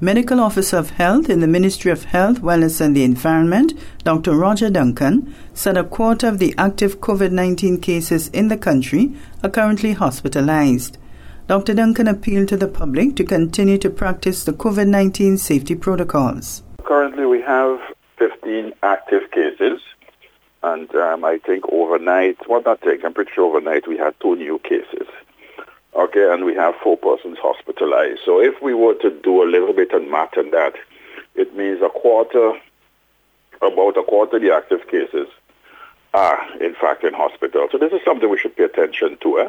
Medical Officer of Health in the Ministry of Health, Wellness and the Environment, Dr. Roger Duncan, said a quarter of the active COVID-19 cases in the country are currently hospitalized. Dr. Duncan appealed to the public to continue to practice the COVID-19 safety protocols. Currently we have 15 active cases, and I think overnight, I'm pretty sure overnight we had 2 new cases. Okay, and we have 4 persons hospitalized. So if we were to do a little bit of math on that, it means about a quarter of the active cases are in fact in hospital. So this is something we should pay attention to.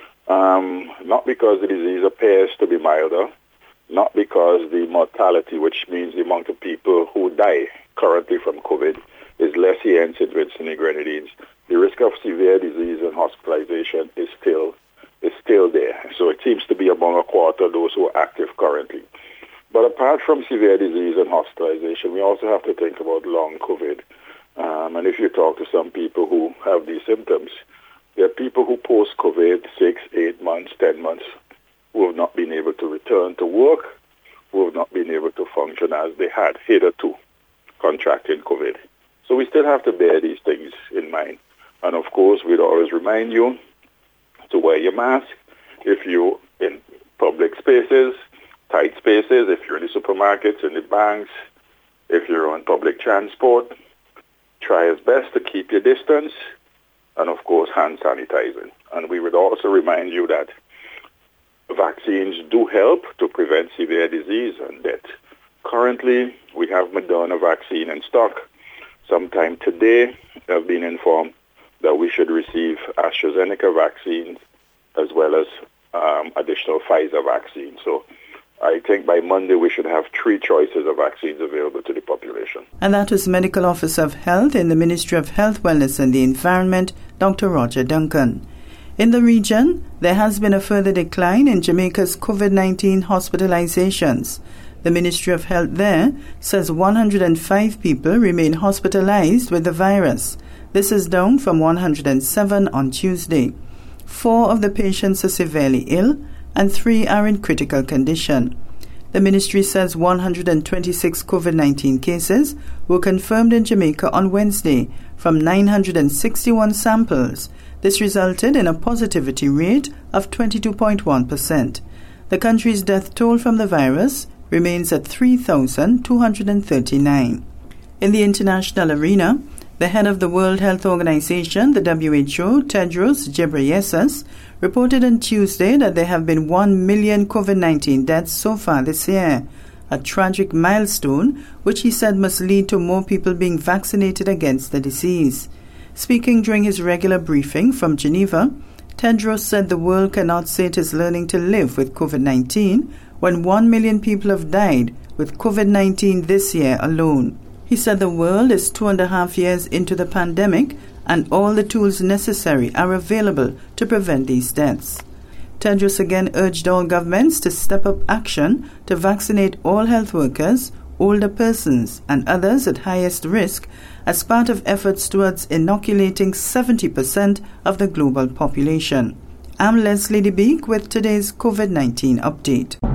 Not because the disease appears to be milder, not because the mortality, which means the amount of people who die currently from COVID, is less here in St. Vincent and the Grenadines. The risk of severe disease and hospitalization is still there. So it seems to be among a quarter of those who are active currently. But apart from severe disease and hospitalization, we also have to think about long COVID. And if you talk to some people who have these symptoms, there are people who post-COVID 6, 8 months, 10 months, who have not been able to return to work, who have not been able to function as they had hitherto contracting COVID. So we still have to bear these things in mind. And of course, we'd always remind you to wear your mask if you're in public spaces, tight spaces, if you're in the supermarkets, in the banks, if you're on public transport. Try as best to keep your distance, and of course hand sanitizing. And we would also remind you that vaccines do help to prevent severe disease and death. Currently, we have Moderna vaccine in stock. Sometime today, I've been informed that we should receive AstraZeneca vaccines as well as additional Pfizer vaccines. So I think by Monday we should have 3 choices of vaccines available to the population. And that was Medical Officer of Health in the Ministry of Health, Wellness and the Environment, Dr. Roger Duncan. In the region, there has been a further decline in Jamaica's COVID-19 hospitalizations. The Ministry of Health there says 105 people remain hospitalized with the virus. This is down from 107 on Tuesday. 4 of the patients are severely ill and 3 are in critical condition. The ministry says 126 COVID-19 cases were confirmed in Jamaica on Wednesday from 961 samples. This resulted in a positivity rate of 22.1%. The country's death toll from the virus remains at 3,239. In the international arena, the head of the World Health Organization, the WHO, Tedros Ghebreyesus, reported on Tuesday that there have been 1 million COVID-19 deaths so far this year, a tragic milestone which he said must lead to more people being vaccinated against the disease. Speaking during his regular briefing from Geneva, Tedros said the world cannot say it is learning to live with COVID-19 when 1 million people have died with COVID-19 this year alone. He said the world is 2.5 years into the pandemic and all the tools necessary are available to prevent these deaths. Tedros again urged all governments to step up action to vaccinate all health workers, older persons and others at highest risk as part of efforts towards inoculating 70% of the global population. I'm Leslie DeBeek with today's COVID-19 update.